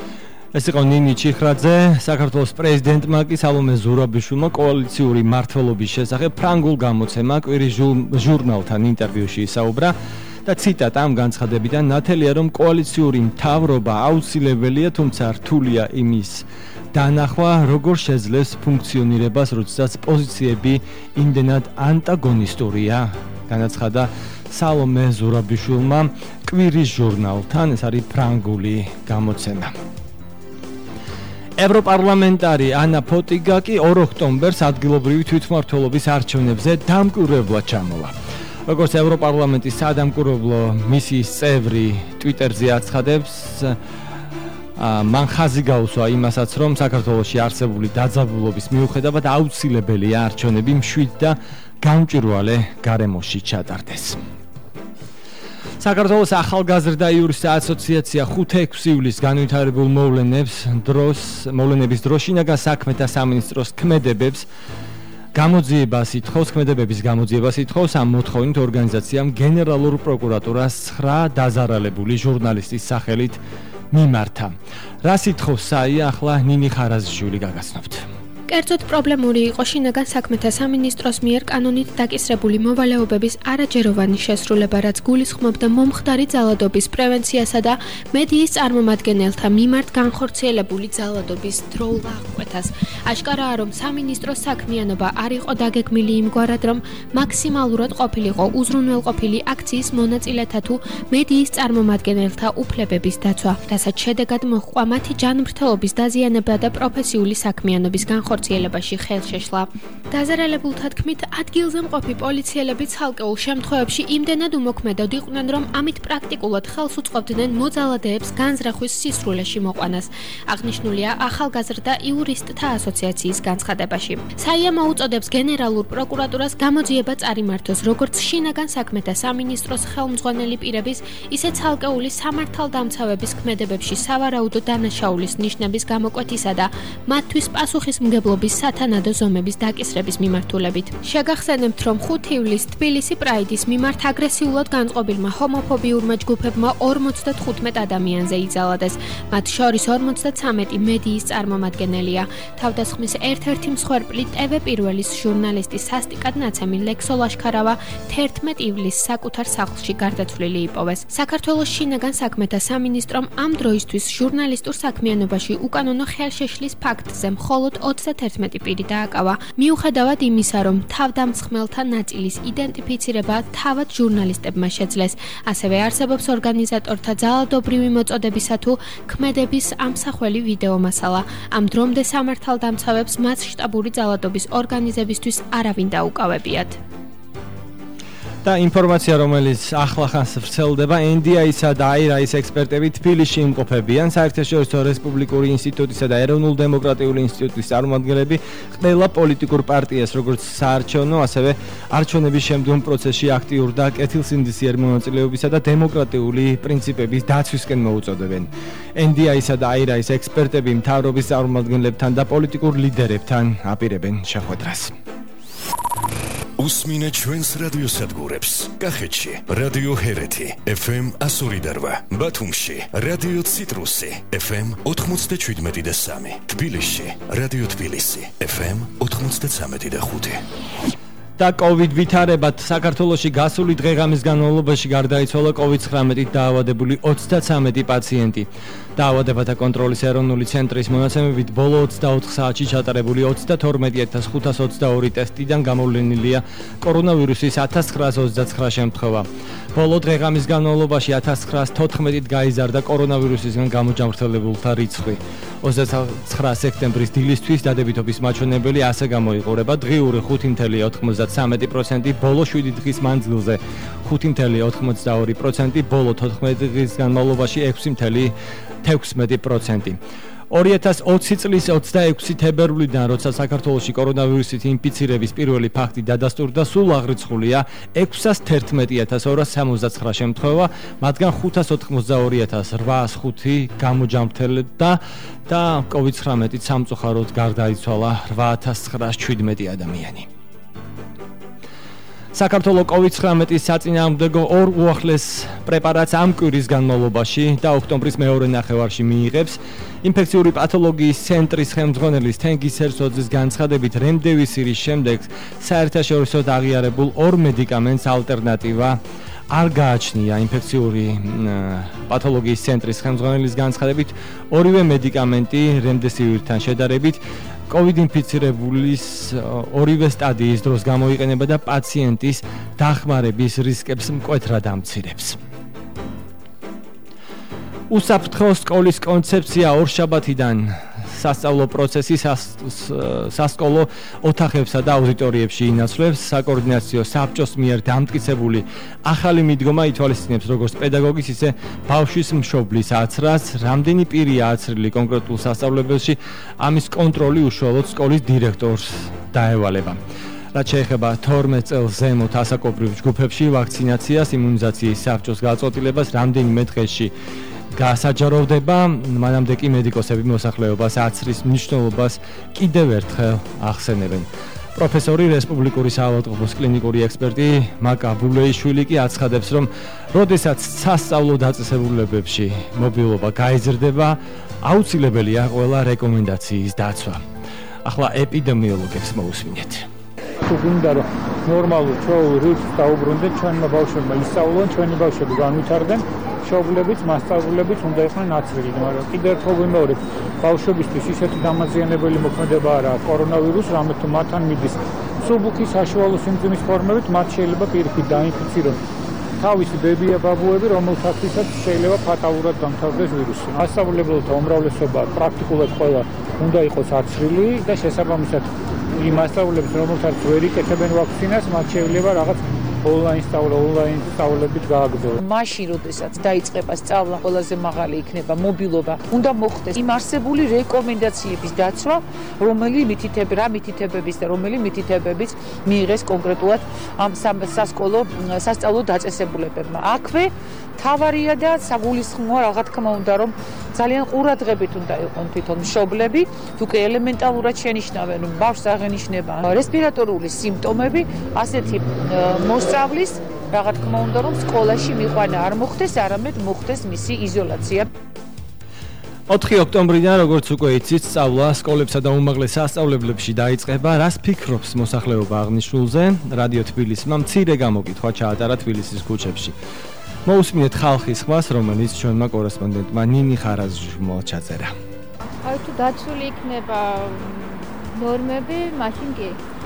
ეს იყო ნინი ჩიხრაძე, საქართველოს პრეზიდენტმა კი სალომე ზურაბიშვილმა კოალიციური მმართველობის შესახებ ფრანგულ გამოცემა კვირის ჟურნალთან ინტერვიუში ისაუბრა და ციტატა ამ განცხადებიდან ნათელია, რომ კოალიციური მთავრობა აუცილებელია, თუმცა რთულია იმის დანახვა, როგორ შეძლებს ფუნქციონირებას, როდესაც პოზიციები იმდენად ანტაგონისტურია, განაცხადა სალომე ზურაბიშვილმა კვირის ჟურნალთან, ეს არის ფრანგული გამოცემა. ევროპარლამენტარი ანა ფოტიგა კი 2 ოქტომბერს ადგილობრივი თვითმმართველობის არჩევნებზე დამკვირვებლად ჩამოვა. როგორც ევროპარლამენტის სადამკვირვებლო მისიის წევრი ტვიტერზე აცხადებს, მან ხაზი გაუსვა იმასაც, რომ საქართველოში არსებული დაძაბულობის მიუხედავად აუცილებელია არჩევნები მშვიდ და გამჭვირვალე გარემოში ჩატარდეს. საქართველოს ახალგაზრდა იურისტთა ასოციაცია 5-6 ივლისს განვითარებულ მოვლენების დროს შინაგან საქმეთა სამინისტროს ქმედებების გამოძიებას ითხოვს. ამ მოთხოვნით ორგანიზაციამ გენერალურ პროკურატურას 9 დაზარალებული ჟურნალისტის სახელით მიმართა. რას ითხოვს საია, ახლა ნინი ხარაზიშვილი გაგაცნობთ.
კერძოდ პრობლემური იყო შინაგან საქმეთა სამინისტროს მიერ კანონით დაკისრებული მოვალეობების არაჯეროვანი შესრულება, რაც გულისხმობდა მომხდარი ძალადობის პრევენციასა და მედიის წარმომადგენელთა მიმართ განხორციელებული ძალადობის დროულ აღკვეთას. აშკარაა, რომ სამინისტროს საქმიანობა არ იყო დაგეგმილი იმგვარად, რომ მაქსიმალურად ყოფილიყო უზრუნველყოფილი აქციის მონაწილეთა თუ მედიის წარმომადგენელთა უფლებების დაცვა, რასაც შედეგად მოჰყვა მათი ჯანმრთელობის დაზიანება და პროფესიული საქმიანობის განხორციელებაში ხელშეშლა. დაზარალებულთა თქმით, ადგილზე მყოფი პოლიციელები ცალკეულ შემთხვევებში იმდენად უმოქმედოდ იყვნენ, რომ ამით პრაქტიკულად ხელს უწყობდნენ მოძალადეებს განზრახვის სისრულეში მოყვანას. აღნიშნულია ახალგაზრდა იურისტთა ასოციაციის განცხადებაში. საია მოუწოდებს გენერალურ პროკურატურას გამოძიება წარიმართოს როგორც შინაგან საქმეთა სამინისტროს ხელმძღვანელი პირების, ისე ცალკეული სამართალდამცავების ქმედებებში სავარაუდო დანაშაულის ნიშნების გამოკვეთისა და მათთვის პასუხისმგებლობის სათანადო ზომების დაკისრების მიმართულებით. შეგახსენებთ, რომ 5 ივლისს თბილისი პრაიდის მიმართ აგრესიულად განწყობილმა ჰომოფობიურმა ჯგუფებმა 55 ადამიანზე იძალადეს. მათ შორის 53 მედიის წარმომადგენელია. თავდასხმის ერთ-ერთი მსხვერპლი TV პირველის ჟურნალისტი სასტიკად ნაცემი ლექსო ლაშქარავა 11 ივლისს საკუთარ სახლში გარდაცვლილი იპოვეს. საქართველოს შინაგან საქმეთა სამინისტრომ ამ დროისთვის ჟურნალისტურ საქმიანობაში უკანონო ხელშეშლის ფაქტზე მხოლოდ 31 პირი დააკავა. მიუხედავად იმისა, რომ თავდამსხმელთა ნაწილის იდენტიფიცირება თავად ჟურნალისტებმა შეძლეს, ასევე არსებობს ორგანიზატორთა ძალადობრივი მოწოდებისა თუ ქმედების ამსახველი ვიდეო მასალა. ამ დრომდე სამართალდამცავებს მასშტაბური ძალადობის ორგანიზებისთვის არავინ დაუკავებიათ. და ინფორმაცია, რომელიც ახლახანს ვრცელდება, NDI-სა და IRA-ის ექსპერტები თბილისში იმყოფებიან. საერთაშორისო რესპუბლიკური ინსტიტუტისა და ეროვნულ დემოკრატიული ინსტიტუტის წარმომადგენლები ყველა პოლიტიკურ პარტიას, როგორც საარჩევნო, ასევე არჩევნების შემდგომ პროცესში აქტიურ და კეთილსინდისიერ მონაწილეობისა და დემოკრატიული პრინციპების დაცვისკენ მოუწოდებენ. NDI-სა და IRA-ის ექსპერტები მთავრობის წარმომადგენლებთან და პოლიტიკურ ლიდერებთან აპირებენ შეხვედრას.
უსმინე ჩვენს რადიოსადგურებს. კახეთში რადიო ჰერეთი FM 102.8, ბათუმში რადიო ციტრუსი FM 97.3, თბილისში რადიო თბილისი FM 93.5. და COVID ვითარებად საქართველოში გასული დღე-ღამის განმავლობაში გარდაიცვალა COVID-19-ით დაავადებული 33 პაციენტი. დაავადებათა კონტროლის ეროვნული ცენტრის მონაცემებით ბოლო 24 საათში ჩატარებული 32522 ტესტიდან გამოვლენილია კორონავირუსის 1929 შემთხვევა. ბოლო დღე-ღამის განმავლობაში 1914-ით გაიზარდა კორონავირუსისგან გამოჯანმრთელებულთა რიცხვი. 29 სექტემბრის დილისთვის დადებითობის მაჩვენებელი ასე გამოიყურება: დღიური 5.93%, ბოლო 7 დღის მანძილზე 5.82%, ბოლო 14 დღის განმავლობაში 6.16%. 2020 წლის 26 თებერვლიდან, როცა საქართველოში კორონავირუსით ინფიცირების პირველი ფაქტი დადასტურდა, სულ აღრიცხულია 611.269 შემთხვევა, მათგან 582.805 გამოჯანმრთელდა და COVID-19-ით სამწუხაროდ გარდაიცვალა 8917 ადამიანი.
საქართველოს COVID-19-ის საწინააღმდეგო ორ უახლეს პრეპარატს ამ კვირის განმავლობაში და ოქტომბრის მეორე ნახევარში მიიღებს. ინფექციური პათოლოგიის ცენტრის ხელმძღვანელის თენგიზ სერსოძის განცხადებით, რემდევისირის შემდეგ საერთაშორისოდ აღიარებულ ორ მედიკამენტს ალტერნატივა არ გააჩნია. ინფექციური პათოლოგიის ცენტრის ხელმძღვანელის განცხადებით, ორივე მედიკამენტი რემდესივირთან შედარებით COVID ინფიცირებულის ორივე სტადიის დროს გამოიყენება და პაციენტის დახმარების რისკებს მკვეთრად ამცირებს. უსაფრთხო სკოლის კონცეფცია ორშაბათიდან სასწავლო პროცესი სასკოლო ოთახებსა და აუდიტორიებში ინაცვლებს. საკოორდინაციო საბჭოს მიერ დამტკიცებული ახალი მიდგომა ითვალისწინებს როგორც პედაგოგის, ისე ბავშვის მშობლის აცრას, რამდენი პირია აცრილი კონკრეტულ სასწავლებელში, ამის კონტროლი უშუალოდ სკოლის დირექტორს დაევალება. რაც შეეხება 12 წელს ზემოთ ასაკობრივ ჯგუფებში ვაქცინაციას, იმუნიზაციის საბჭოს გაწყვეტილებას რამდენიმე დღეში გასაჯაროვდება, მანამდე კი მედიკოსები მოსახლეობას აცრის მნიშვნელობას კიდევ ერთხელ ახსენებენ. პროფესორი, რესპუბლიკური საავადმყოფოს კლინიკური ექსპერტი მაკა ბულეიშვილი კი აცხადებს, რომ როდესაც სასწავლო დაწესებულებებში მობილობა გაიზრდება, აუცილებელია ყველა რეკომენდაციის დაცვა. ახლა ეპიდემიოლოგებს მოусმინეთ.
თუ გინდა რომ ნორმალურ ჩვეულ რიცხვს დაუბრუნდეთ, ჩვენმა ბავშვებმა ისწავლონ, ჩვენი ბავშვები განვითარდნენ, მშობლებიც, მასწავლებლებიც უნდა იყვნენ აცრილი, მაგრამ კიდევ ერთხელ ვიმეორებ, ბავშვებისთვის ისეთი დამაზიანებელი მოქმედება არა კორონავირუსი, რამე თუ მათთან მიდის მსუბუქი საშუალო სიმძიმის ფორმებით, მათ შეიძლება პირიქით დაინფიცირონ თავისი ბებია ბაბუები, რომელთათვისაც შეიძლება ფატალურად დამთავრდეს ვირუსი. მასწავლებელთა უმრავლესობა პრაქტიკულად ყველა უნდა იყოს აცრილი და შესაბამისად იმ მასწავლებლებს, რომელთაც ვერ იკეთებენ ვაქცინას, მათ შეიძლება რაღაც ონლაინ სწავლებით გააგრძელონ.
მაშინ, როდესაც დაიწყება სწავლა, ყველაზე მაღალი იქნება მობილობა. უნდა მოხდეს იმ არსებული რეკომენდაციების დაცვა, რომელი მითითებების და რომელი მითითებებიც მიიღეს კონკრეტულად ამ სასწავლო დაწესებულებებმა. აქვე თავარია და საგულისხმოა, რა თქმა უნდა, რომ ძალიან ყურადღებით უნდა იყვნენ თვითონ მშობლები, თუ კი ელემენტალურად შენიშნავენ, რომ ბავშვს აღენიშნება რესპირატორული სიმპტომები, ასეთი მოსწავლის, რა თქმა უნდა, რომ სკოლაში მიყვანა არ მოხდეს, არამედ მოხდეს მისი იზოლაცია.
4 ოქტომბრიდან, როგორც უკვე იცით, სწავლა სკოლებსა და უმაღლეს სასწავლებლებში დაიწყება. რას ფიქრობს მოსახლეობა აღნიშნულზე? რადიო თბილისმა მცირე გამოკითხვა ჩაატარა თბილისის ქუჩებში. მოусმინეთ ხალხის ხმას, რომელიც ჩვენმა კორესპონდენტმა ნინი ხარაზმმა ჩაწერა.
აი თუ დაცული იქნება ნორმები, მაშინ კი.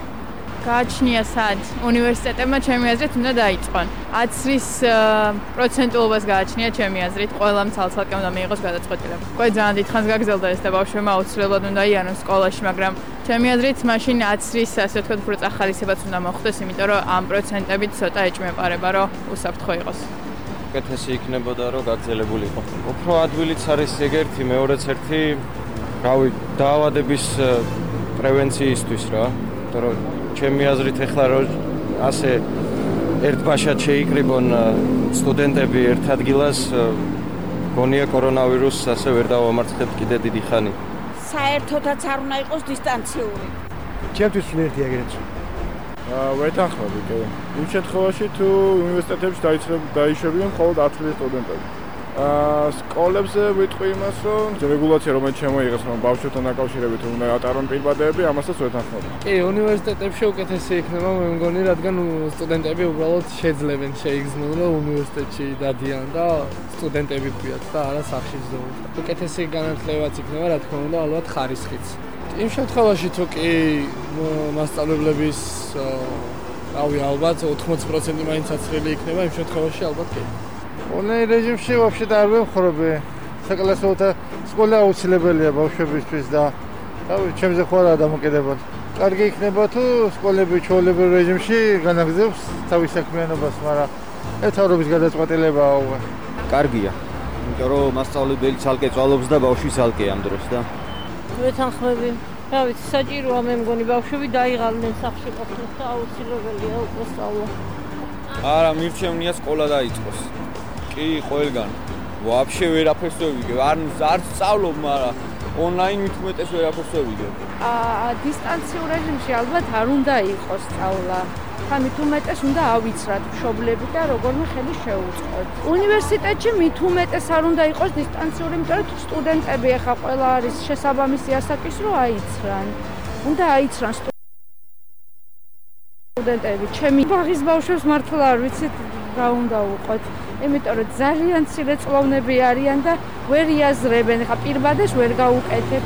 გააჩნია სად უნივერსიტეტებმა ჩემი აზრით უნდა დაიწყონ. აცრის პროცენტულობას გააჩნია ჩემი აზრით, ყველამ ცალ-ცალკე უნდა მიიღოს გადაწყვეტილება. უკვე ძალიან დიდხანს გაგრძელდა ეს და ბავშვებმა აუცილებლად უნდა იარონ სკოლაში, მაგრამ ჩემი აზრით მაშინ აცრის ასე ვთქვათ უფრო წახალისებაც უნდა მოხდეს, იმიტომ რომ ამ პროცენტებით ცოტა ეჭმეპარება, რომ უსაფრთხო იყოს.
უკეთესი იქნებოდა, რომ გაგრძელებული იყო. უფრო ადვილიც არის ეგერთი, მეორეც ერთი, რავი, დაავადების პრევენციისთვის რა. რომ ჩემი აზრით ეხლა რომ ასე ერთბაშად შეიკრიბონ სტუდენტები ერთ ადგილას, გონია კორონავირუსს ასე ვერ დავამარცხებთ კიდე დიდი ხანი.
საერთოდაც არ უნდა იყოს დისტანციური.
ჩემთვის ერთი ეგრეც.
ვეთანხმები კი. იმ შემთხვევაში თუ უნივერსიტეტებში დაიშვებიან მხოლოდ ათლეტი სტუდენტები. სკოლებზე ვიტყვი იმას, რომ რეგულაცია რომელიც შემოიღეს, რომ ბავშვებთან დაკავშირებით უნდა ატარონ პირბადეები, ამასაც ვეთანხმები.
კი, უნივერსიტეტებში უკეთესი იქნება, მე მგონი, რადგან სტუდენტები უბრალოდ შეძლებენ შეიგრძნონ, რომ უნივერსიტეტში დადიან და სტუდენტები ქვიათ და არა სახლში ზრუნავენ. უკეთესი განათლებაც იქნება, რა თქმა უნდა, ალბათ ხარისხიც. იმ შემთხვევაში თუ კი მასწავლებლების რავი, ალბათ 80% მაინც აცრილი იქნება, იმ შემთხვევაში ალბათ კი.
Онлайн რეჟიმში вообще არ ვემხრობი. საკლასოთა სკოლა აუცილებელია ბავშვებისთვის და რავი, ჩემზე ხო არა დამოკიდებად. კარგი იქნება თუ სკოლები ჩვეულებრივ რეჟიმში განაგრძობს თავის საქმიანობას, მაგრამ ეთაურობის გადაწყვეტილებაა უკვე.
კარგია. იმიტომ რომ მასწავლებელი ცალკე წვალობს და ბავშვი ცალკე ამ დროს და
ვეთანხმები. რა ვიცი, საჭიროა მე მგონი ბავშვები დაიღალნენ სახლში ყოფნით და აუცილებელია უკვე სწავლა.
არა, მირჩევნია სკოლა დაიწყოს. კი, ყველგან. ვაფშე ვერაფერს ვერ ვიგებ. არ სწავლობ, მაგრამ ონლაინ მithumetes ვერაფერს ვერ ვიგებ.
დისტანციურ რეჟიმში ალბათ არ უნდა იყოს სწავლა. მით უმეტეს უნდა ავიცრათ მშობლები და როგორმე ხელი შეუწყოთ. უნივერსიტეტში მით უმეტეს არ უნდა იყოს დისტანციური, იმიტომ რომ სტუდენტები ახლა ყველა არის შესაბამისი ასაკის, რომ აიცრან. უნდა აიცრან სტუდენტები. ჩემი ბაღის ბავშვებს მართლა არ ვიცით რა უნდა უყოთ. იმიტომ რომ ძალიან მცირე წლოვნები არიან და ვერ იაზრებენ, ხა პირბადეს ვერ გაუკეთებ.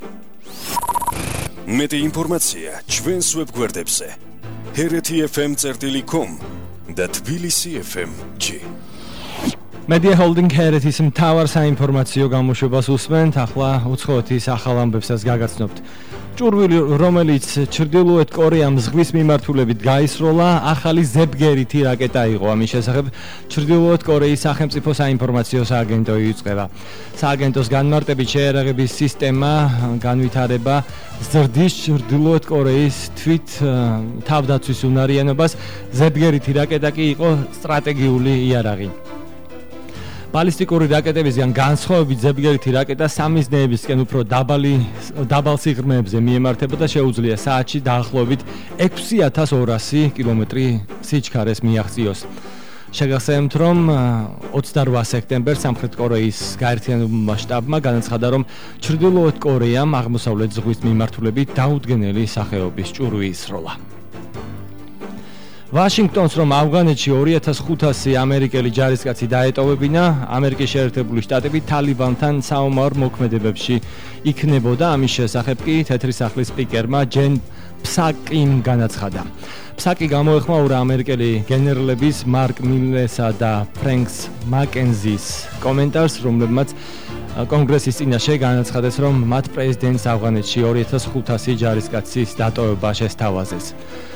მეტი ინფორმაცია ჩვენს ვებგვერდებზე hereti.fm.com და tbilisi.fm.g.
Media Holding Heritis მთავარ საინფორმაციო გამოშვებას უსმენთ. ახლა უცხოეთის ახალ ამბებსაც გაგაცნობთ. ჭურვილი, რომელიც ჩრდილოეთ კორეამ ზღვის მიმართულებით გაისროლა, ახალი ზებგერითი რაკეტა იყო. ამის შესახებ ჩრდილოეთ კორეის სახელმწიფო საინფორმაციო სააგენტო იუწყება. სააგენტოს განმარტებით შეერაღების სისტემა განვითარება ზრდის ჩრდილოეთ კორეის თვით თავდაცვის უნარიანობას. ზებგერითი რაკეტა კი იყო სტრატეგიული იარაღი. ბალისტიკური რაკეტებისგან განსხვავებით ზებგერითი რაკეტა სამიზნეებისკენ უფრო დაბალ სიღრმეებზე მიემართებოდა, შეუძლია საათში დაახლოებით 6200 კილომეტრი სიჩქარეს მიაღწიოს. შეგახსენებთ, რომ 28 სექტემბერს სამხრეთ კორეის გაერთიანებულმა შტაბმა განაცხადა, რომ ჩრდილოეთ კორეამ აღმოსავლეთ ზღვის მიმართულებით დაუდგენელი სახეობის ჭურვი ისროლა. ვაშინგტონს რომ ავღანეთში 2500 ამერიკელი ჯარისკაცი დაეტოვებინა, ამერიკის შეერთებული შტატები თალიბანთან საომარ მოქმედებებში იქნებოდა. ამის შესახებ კი თეთრი სახლის სპიკერმა ჯენ ფსაკიმ განაცხადა. ფსაკი გამოეხმაურა ამერიკელი გენერლების მარკ მილესა და ფრენკს მაკენზის კომენტარს, რომლებმაც კონგრესის წინაშე განაცხადეს, რომ მათ პრეზიდენტს ავღანეთში 2500 ჯარისკაცის დატოვება შესთავაზეს.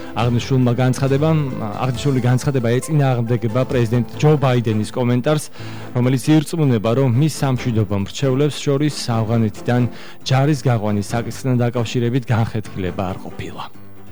აღნიშნული განცხადება ეწინააღმდეგება პრეზიდენტ ჯო ბაიდენის კომენტარს, რომელიც ირწმუნება, რომ მის სამშვიდობო მრჩევლებს შორის ავღანეთიდან ჯარის გაყვანის საკითხთან დაკავშირებით განხეთქილება არ ყოფილა.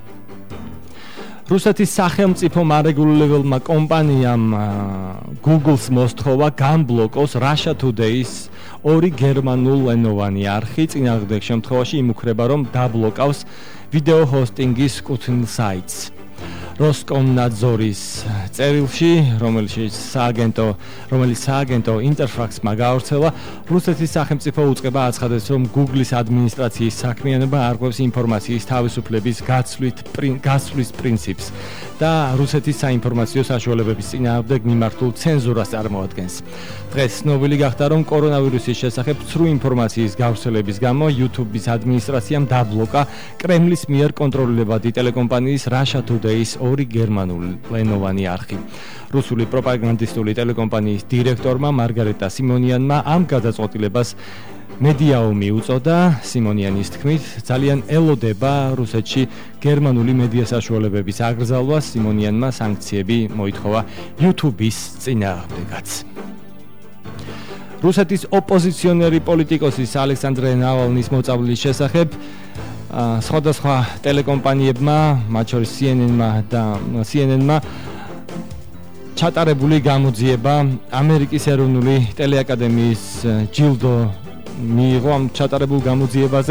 რუსეთის სახელმწიფო მარეგულირებელმა კომპანიამ Google-ს მოსთხოვა განბლოკოს Russia Today-ის ორი გერმანულენოვანი არხი. წინააღმდეგ შემთხვევაში იმუქრება, რომ დაბლოკავს ვიდეო ჰოსტინგის კუთვნილ საიტს. როსკომნაძორის წერილში, რომელიც სააგენტო ინტერფაქსმა გაავრცელა, რუსეთის სახელმწიფო უწყება აცხადებს, რომ Google-ის ადმინისტრაციის საქმიანობა არღვევს ინფორმაციის თავისუფლების გაცვლის პრინციპს და რუსეთის საინფორმაციო საშუალებების წინააღმდეგ მიმართულ ცენზურას წარმოადგენს. დღეს ცნობილი გახდა, რომ კორონავირუსის შესახებ ცრუ ინფორმაციის გავრცელების გამო YouTube-ის ადმინისტრაციამ დაბლოკა კრემლის მიერ კონტროლირებადი ტელეკომპანიის Russia Today-ის ორი გერმანულენოვანი არხი. რუსული პროპაგანდისტული ტელეკომპანიის დირექტორმა მარგარეტა სიმონიანმა ამ გადაწყვეტილებას მედიაომი უწოდა. სიმონიანის თქმით, ძალიან ელოდება რუსეთში გერმანული მედია საშუალებების აკრძალვას. სიმონიანმა სანქციები მოითხოვა YouTube-ის წინააღმდეგაც. რუსეთის ოპოზიციონერი პოლიტიკოსის ალექსანდრე ნავალნის მოწამვლის შესახებ სხვადასხვა ტელეკომპანიებმა, მათ შორის CNN-მა ჩატარებული გამოძიება ამერიკის ეროვნული ტელეაკადემიის ჯილდო მიიღო. ამ ჩატარებულ გამოძიებაზე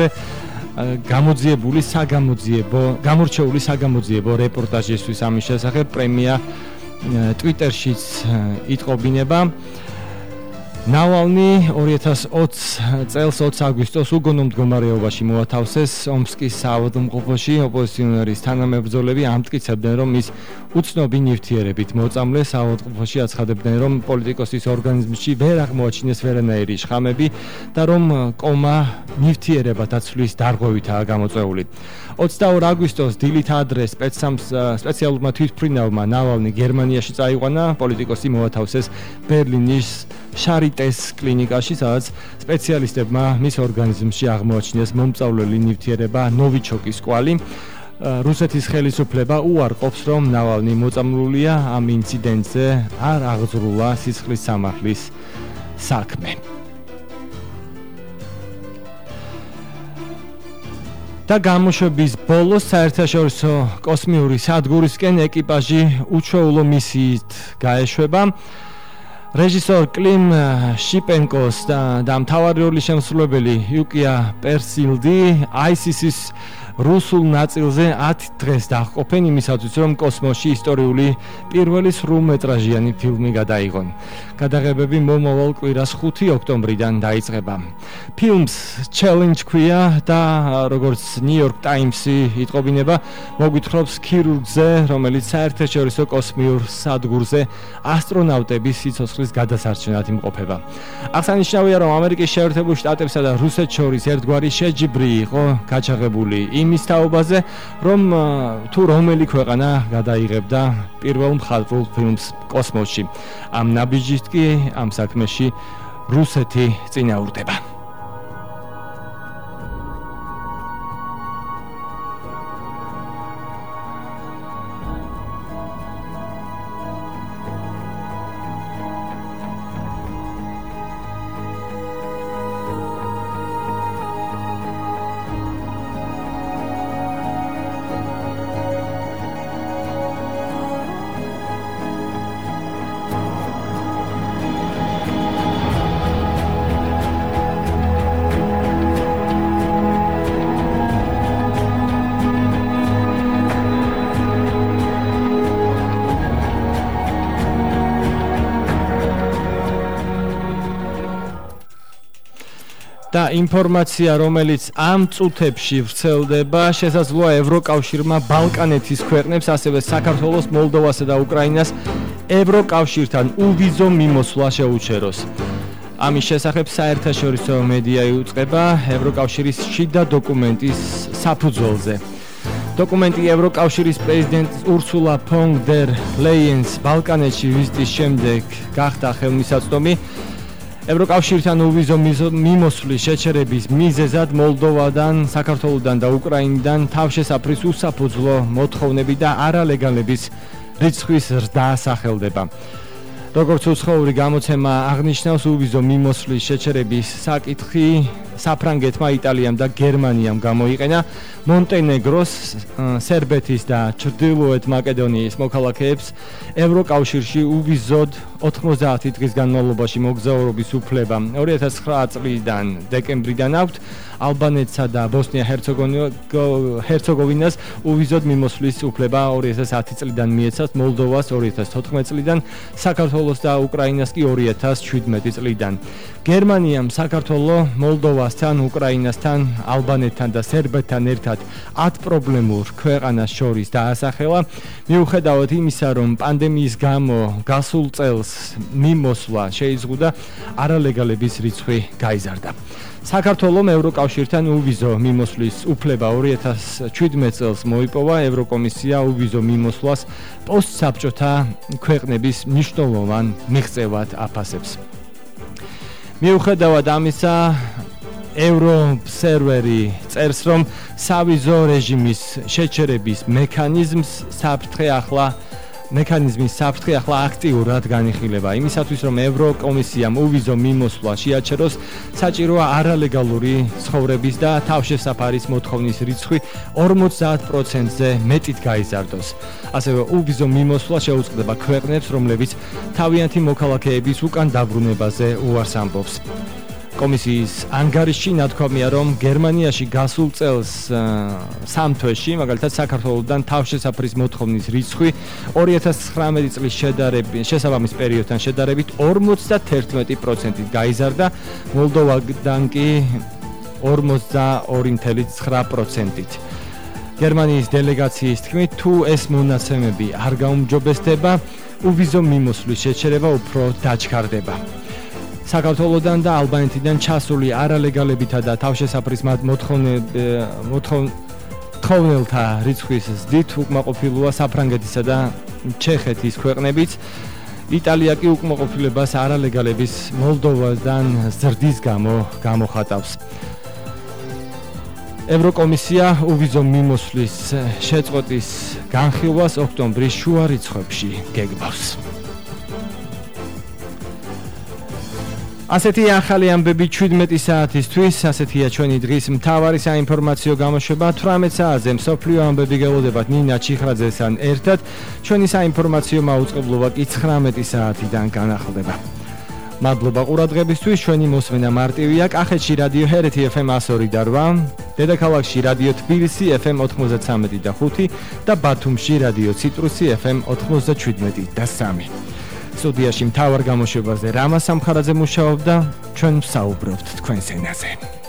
გამორჩეული საგამოძიებო რეპორტაჟისთვის ამის შესახებ პრემია Twitter-შიც იტყობინება. ნავალნი 2020 წელს 20 აგვისტოს უგონო მდგომარეობაში მოათავსეს ომსკის საავადმყოფოში. ოპოზიციონერის თანამებრძოლები ამტკიცებდნენ, რომ ის უცნობი ნივთიერებით მოწამლე. საავადმყოფოში აცხადებდნენ, რომ პოლიტიკოსის ორგანიზმში ვერ აღმოაჩინეს ვერანაირი შხამები და რომ კომა ნივთიერებათა ცვლის დარღვევითაა გამოწვეული. 22 აგვისტოს დილით ადრე სპეციალურმა თვითმფრინავმა ნავალნი გერმანიაში წაიყვანა. პოლიტიკოსი მოათავსეს ბერლინის შარიტეს კლინიკაში, სადაც სპეციალისტებმა მის ორგანიზმში აღმოაჩინეს მომწავლელი ნივთიერება ნოვიჩოკის კვალი. რუსეთის ხელისუფლება უარყოფს, რომ ნავალნი მოწამლულია. ამ ინციდენტზე არ აღძრულა სისხლის სამართლის საქმე. და გამოშვების ბოლოს საერთაშორისო კოსმიური სადგურისკენ ეკიპაჟი უჩვეულო მისიით გაეშვება. რეჟისორ კლიმ შიპენკოს და მთავარი როლის შემსრულებელი იუკია პერსილდი ISIS-ის რუსულ ნაწილზე 10 დღეს დაჰყოფენ იმისათვის, რომ კოსმოსში ისტორიული პირველი სრულმეტრაჟიანი ფილმი გადაიღონ. გადაღებები მომავალ კვირას 5 ოქტომბრიდან დაიწყება. ფილმს Challenge ქვია და როგორც New York Times-ი იტყობინება, მოგვითხრობს ქირურგზე, რომელიც საერთაშორისო კოსმიურ სადგურზე ასტრონავტების სიცოცხლის გადასარჩენად იმყოფება. აღსანიშნავია, რომ ამერიკის შეერთებულ შტატებსა და რუსეთს შორის ერთგვარი შეჯიბრი იყო გაჩაღებული იმის თაობაზე, რომ თუ რომელი ქვეყანა გადაიღებდა პირველ მხატვრულ ფილმს კოსმოსში. ამ ნაბიჯით კი ამ საქმეში რუსეთი წინააღმდება. და ინფორმაცია, რომელიც ამ წუთებში ვრცელდება, შესაძლოა ევროკავშირმა ბალკანეთის ქვეყნებს, ასევე საქართველოს, მოლდოვასა და უკრაინას ევროკავშირთან უვიზო მიმოსვლა შეუჩეროს. ამის შესახებ საერთაშორისო მედია იუწყება ევროკავშირის შიდა დოკუმენტის საფუძველზე. დოკუმენტი ევროკავშირის პრეზიდენტ ურსულა ფონ დერ ლეიენს ბალკანეთში ვიზიტის შემდეგ გახდა ხელმისაწვდომი. ევროკავშირთან უვიზო მიმოსვლის შეჩერების მიზეზად მოლდოვადან, საქართველოსდან და უკრაინიდან თავშესაფრის უსაფუძვლო მოთხოვნები და არალეგალების რიცხვის ზრდა სახელდება. როგორც უცხოური გამოცემა აღნიშნავს, უვიზო მიმოსვლის შეჩერების საკითხი საფრანგეთმა, იტალიამ და გერმანიამ გამოიყენა მონტენეგროს, სერბეთის და ჩრდილოეთ მაკედონიის მოქალაქეებს ევროკავშირში უვიზოდ 90 დღის განმავლობაში მოგზაურობის უფლება 2009 წლიდან დეკემბრიდან აქვთ. ალბანეთსა და ბოსნია-ჰერცეგოვინას უვიზოდ მიმოსვლის უფლება 2010 წლიდან მიეცათ, მოლდოვას 2014 წლიდან, საქართველოს და უკრაინას კი 2017 წლიდან. გერმანიამ საქართველოს, მოლდოვასთან, უკრაინასთან, ალბანეთთან და სერბეთთან ერთად 10 პრობლემურ ქვეყანას შორის დაასახელა, მიუხედავად იმისა, რომ პანდემიის გამო გასულ წელს მიმოსვლა შეიზღუდა, არალეგალების რიცხვი გაიზარდა. საქართველოს ევროკავშირთან უვიზო მიმოსვლის უფლება 2017 წელს მოიპოვა. ევროკომისია უვიზო მიმოსვლას პოსტსაბჭოთა ქვეყნების მნიშვნელოვან მიღწევად აფასებს. მიუხედავად ამისა, ევროობსერვერი წერს, რომ სავიზო რეჟიმის შეჩერების მექანიზმის საფრთხე ახლა აქტიურად განიხილება. იმისათვის, რომ ევროკომისიამ უვიზო მიმოსვლა შეაჩეროს, საჭიროა არალეგალური ცხოვრების და თავშესაფარის მოთხოვნის რიცხვი 50%-ზე მეტით გაიზარდოს. ასევე უვიზო მიმოსვლა შეუწყდება ქვეყნებს, რომლებიც თავიანთი მოქალაქეების უკან დაბრუნებაზე უარს ამბობს. კომისიის ანგარიშში ნათქვამია, რომ გერმანიაში გასულ წელს 3 თვეში, მაგალითად საქართველოსთან თავშესაფრის მოთხოვნის რიცხვი 2019 წლის შესაბამის პერიოდთან შედარებით 51%-ით გაიზარდა, მოლდოვადან კი 42.9%-ით. გერმანიის დელეგაციის თქმით, თუ ეს მონაცემები არ გაუმჯობესდება, უვიზო მიმოსვლის შეჩერება უფრო დაჩქარდება. საქართველოსთან და ალბანეთიდან ჩასული არალეგალებითა და თავშესაფრის მოთხოვნელთა რიცხვის ზრდით უკმაყოფილოა საფრანგეთისა და ჩეხეთის ქვეყნებიც. იტალია კი უკმაყოფილებას არალეგალების მოლდოვასთან ზრდის გამო გამოხატავს. ევროკომისია უვიზო მიმოსვლის შეწყვეტის განხილვას ოქტომბრის შუა რიცხვებში გეგმავს. ასეთია ახალი ამბები 17 საათისთვის, ასეთია ჩვენი დღის მთავარი საინფორმაციო გამოშვება. 18 საათზე მსოფლიო ამბები გელოდებათ ნინა ჩიხრაძესთან ერთად. ჩვენი საინფორმაციო მაუწყებლობა კი 19 საათიდან განახლდება. მადლობა ყურადღებისთვის. ჩვენი მოსმენა მარტივია. კახეთში რადიო ჰერეთი FM 102.8, დედაქალაქში რადიო თბილისი FM 93.5 და ბათუმში რადიო ციტრუსი FM 97.3. სტუდიაში მთავარ გამოშვებაზე რამა სამხარაძე მუშაობდა. ჩვენ ვსაუბრობთ თქვენს ენაზე.